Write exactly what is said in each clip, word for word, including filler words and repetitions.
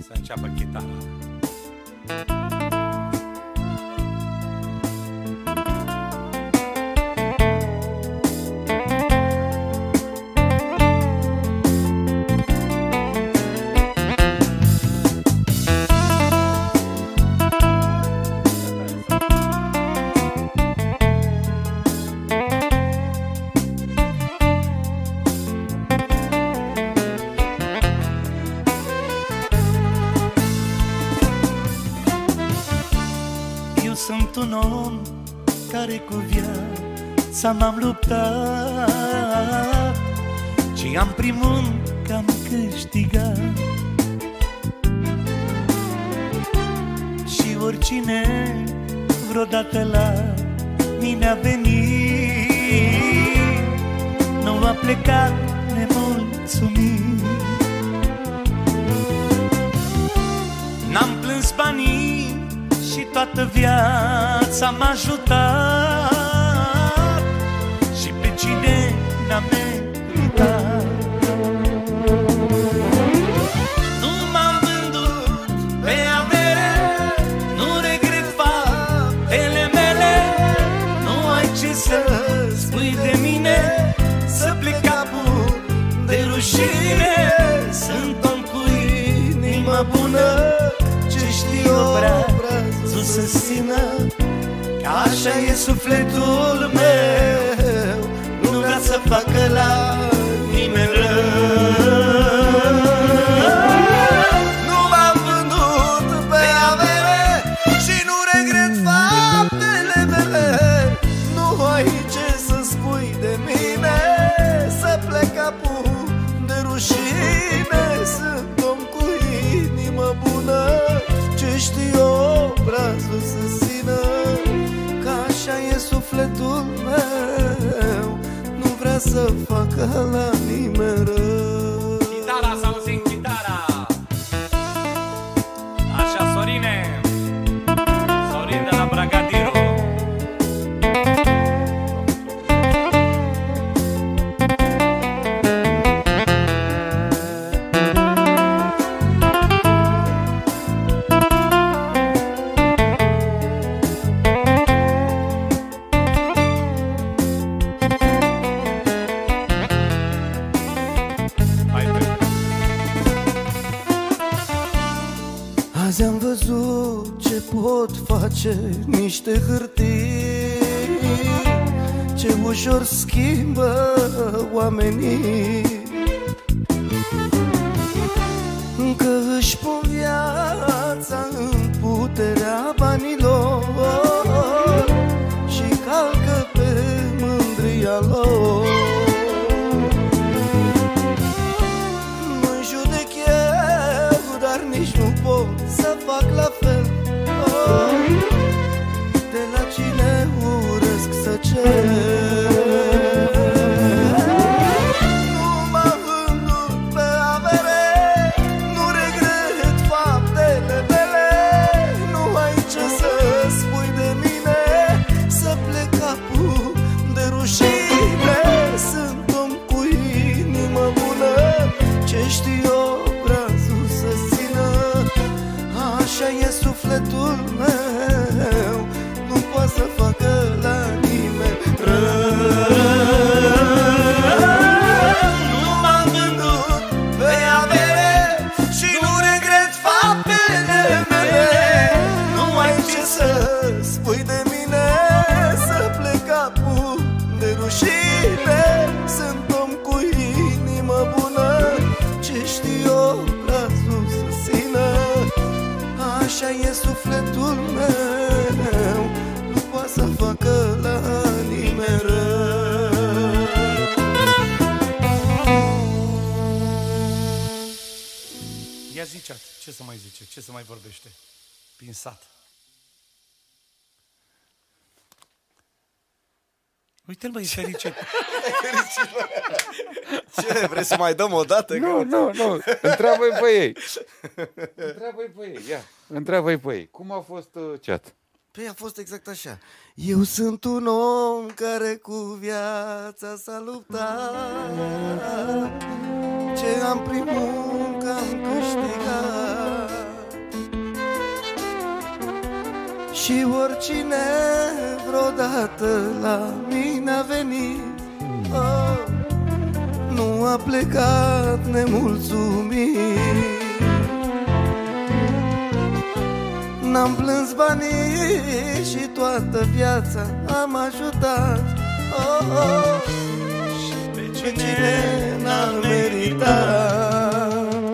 Să înceapă chitara. Sunt un om care cu viața m-am luptat și am primul că am câștigat. Și oricine vreodată la mine a venit nu a plecat nemulțumit. N-am plâns banii și toată viața m-a ajutat și pe cine n-a meritat. Nu m-am vândut pe avere, nu regret faptele mele. Nu ai ce să spui de mine, să plec capul de rușine. Sunt om cu inimă bună, ce știu obrazul să țină, că așa e sufletul meu, nu vrea să facă la nimeni rău. Nu m-am vândut pe avere și nu regret faptele mele. Nu ai ce să spui de mine, să plec capul de rușine. Sunt om cu inimă bună, ce știu obrazul să țină, că așa e sufletul meu, nu vrea să facă la nimeni rău. Chitara, să auzim chitara. Așa, Sorine, Sorin de la Bragadiru. Azi am văzut ce pot face niște hârtii, ce ușor schimbă oamenii, că își pun viața în puterea banilor și calcă pe mândria lor. Nu-i judec eu, dar nici nu pot să fac la fel. De la cine urăsc să cer. Nu m-am vândut pe avere, nu regret faptele mele. Nu ai ce să spui de mine, să plec capul de rușine. Sunt om cu inimă bună, ce știu obrazul să țină, așa e sufletul meu, nu poate să facă la nimeni rău. Nu m-am vândut pe avere și nu regret faptele mele. Nu ai ce să spui de mine, să plec capul de rușine. Sunt om cu inimă bună, ce știu obrazul să țină, așa e sufletul meu, nu poate să facă la nimeni rău. Ia zicea, ce să mai zice, ce să mai vorbește? Prin sat. Uite-l, băi, fericit. Ce, vrei să mai dăm o dată? Nu, nu, nu, întreabă-i pe ei. Întreabă-i pe ei, ia, întreabă-i pe ei. Cum a fost uh, chat? Păi a fost exact așa. Eu sunt un om care cu viața s-a luptat, ce am primul că am câștigat. Și oricine vreodată la mine a venit, oh, nu a plecat nemulțumit. N-am plâns banii și toată viața am ajutat, oh, oh, și pe cine n-a meritat.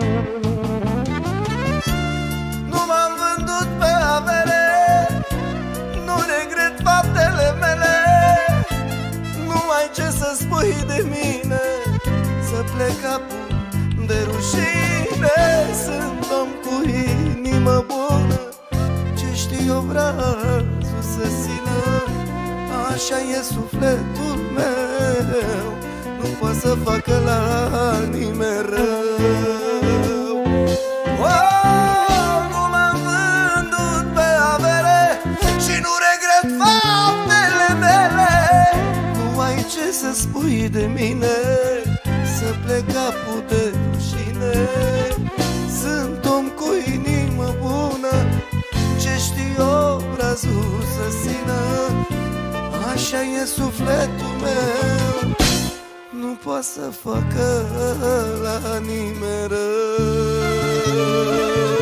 Nu m-am vândut pe avere, nu regret faptele mele. Nu ai ce să spui de mine, să plec capul de rușine. Sunt om cu inimă bună, ce știu obrazul să țină. Așa e sufletul meu, nu poate să facă la nimeni rău. Oh, nu m-am vândut pe avere și nu regret faptele mele. Nu ai ce să spui de mine, să plec capul de rușine. Sunt om cu inimă bună, ce știu obrazul să țină. Așa e sufletul meu, nu poate să facă la nimeni rău.